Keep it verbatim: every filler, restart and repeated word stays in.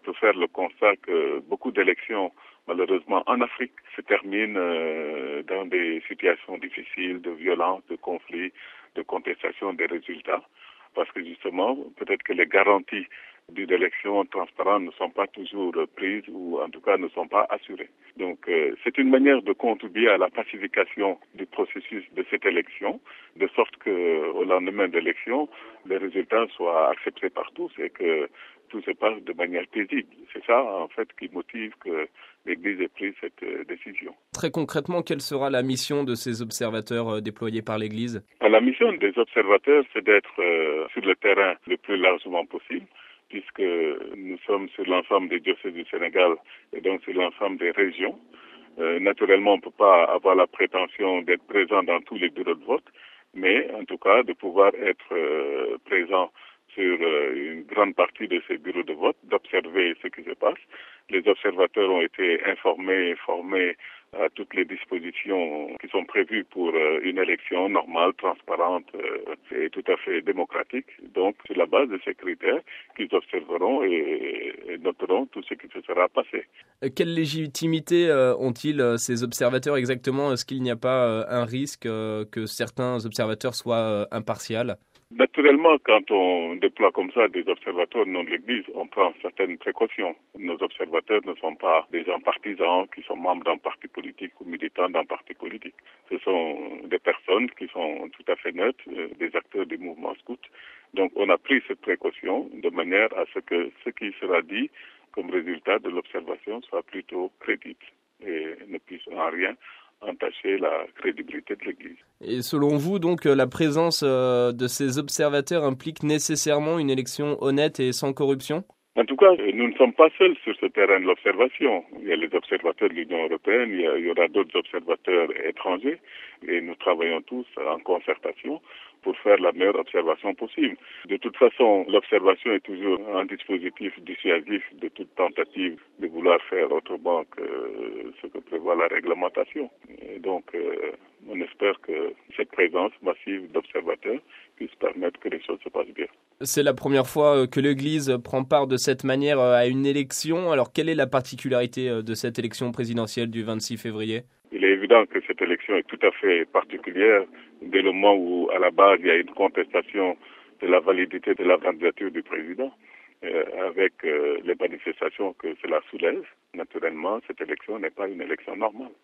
peut faire le constat que beaucoup d'élections, malheureusement en Afrique, se terminent euh, dans des situations difficiles de violence, de conflits, de contestation des résultats. Parce que justement, peut-être que les garanties d'une élection transparente ne sont pas toujours prises ou en tout cas ne sont pas assurées. Donc euh, c'est une manière de contribuer à la pacification du processus de cette élection, de sorte qu'au lendemain de l'élection, les résultats soient acceptés par tous et que tout se passe de manière paisible. C'est ça en fait qui motive que l'Église ait pris cette euh, décision. Très concrètement, quelle sera la mission de ces observateurs euh, déployés par l'Église ? La mission des observateurs, c'est d'être euh, sur le terrain le plus largement possible, puisque nous sommes sur l'ensemble des diocèses du Sénégal et donc sur l'ensemble des régions. Euh, naturellement, on ne peut pas avoir la prétention d'être présent dans tous les bureaux de vote, mais en tout cas de pouvoir être euh, présent sur euh, une grande partie de ces bureaux de vote, d'observer ce qui se passe. Les observateurs ont été informés et formés à toutes les dispositions qui sont prévues pour euh, une élection normale, transparente euh, et tout à fait démocratique. Donc, sur la base de ces critères, qu'ils observeront et, et noteront tout ce qui se sera passé. Quelle légitimité euh, ont-ils, euh, ces observateurs exactement ? Est-ce qu'il n'y a pas euh, un risque euh, que certains observateurs soient euh, impartials ? Naturellement, quand on déploie comme ça des observateurs non de l'Église, on prend certaines précautions. Nos observateurs ne sont pas des gens partisans qui sont membres d'un parti politique ou militants d'un parti politique. Ce sont des personnes qui sont tout à fait neutres, des acteurs du mouvement scout. Donc on a pris cette précaution de manière à ce que ce qui sera dit comme résultat de l'observation soit plutôt crédible et ne puisse en rien entacher la crédibilité de l'Église. Et selon vous, donc, la présence euh, de ces observateurs implique nécessairement une élection honnête et sans corruption ? En tout cas, nous ne sommes pas seuls sur ce terrain de l'observation. Il y a les observateurs de l'Union européenne, il y, a, il y aura d'autres observateurs étrangers et nous travaillons tous en concertation pour faire la meilleure observation possible. De toute façon, l'observation est toujours un dispositif dissuasif de toute tentative de vouloir faire autrement que ce que prévoit la réglementation. Et donc, euh, on espère que cette présence massive d'observateurs puisse permettre que les choses se passent bien. C'est la première fois que l'Église prend part de cette manière à une élection. Alors, quelle est la particularité de cette élection présidentielle du vingt-six février ? Il est évident que cette élection est tout à fait particulière dès le moment où, à la base, il y a une contestation de la validité de la candidature du président, euh, avec euh, les manifestations que cela soulève. Naturellement, cette élection n'est pas une élection normale.